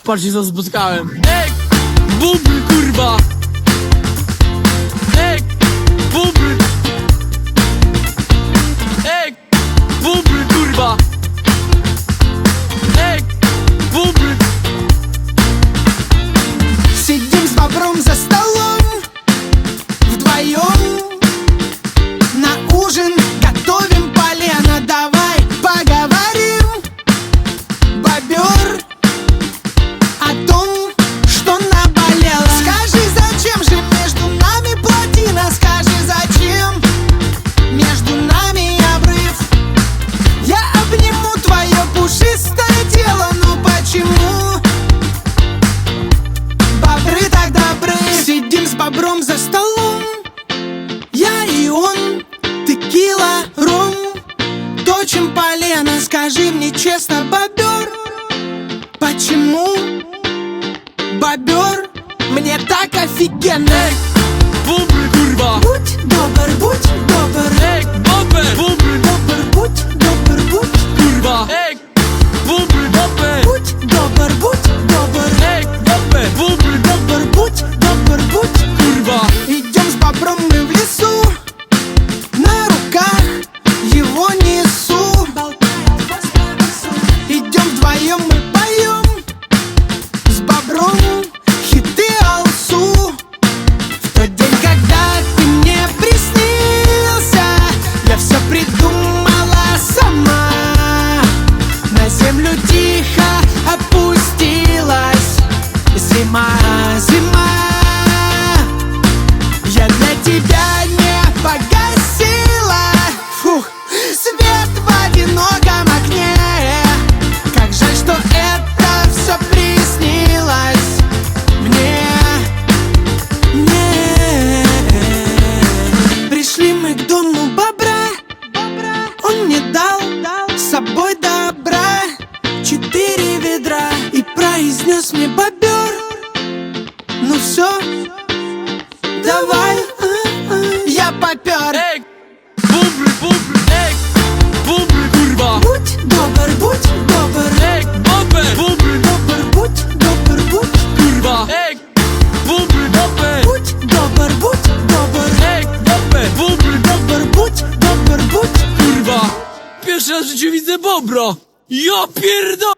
Patrzcie co spotkałem. Ej, bubr kurwa. Ej, bubr. Ej, bubr kurwa. Ej, bubr. Сидим с бобром за столом вдвоем, на ужин готовим полено. Давай поговорим, бобер, о том, что наболело. Скажи, зачем же между нами плотина? Скажи, зачем между нами обрыв? Я обниму твое пушистое тело, но почему бобры так добры? Сидим с бобром за столом, я и он, текила, ром, точим полено. Скажи мне честно, бобер, почему бобер мне так офигенно? Ej, bubr kurwa. Будь добр, будь добр. Ej, bubr. Bubr Добр, будь добр, будь. kurwa. Ej, bubr bubr. Будь добр, будь добр. Ej, bubr. Bubr Добр, будь добр, будь. kurwa. Идем с бобром мы в лесу, на руках его несу. Идем вдвоем мы поем с бобром хиты алсу. В тот день, когда ты мне приснился, я все придумала сама. На землю тихо опустилась зима, зима. Я для тебя не погасила, фух, свет в одиноком окне. Как жаль, что это все приснилось мне. Пришли мы к дому бобра, он мне дал с собой добра 4 ведра и произнес мне: бобер, ну все, давай, я попер. Ej, bubr bubr. Ej, bubr kurwa. Будь добр, будь добр. Ej, bubr. Bubr Добр, будь добр, будь. kurwa. Ej, bubr bubr. Будь добр, будь добр. Ej, bubr. Bubr Добр, будь добр, будь. kurwa. Pierwszy raz w życiu widzę bobra. Ja pierdolę.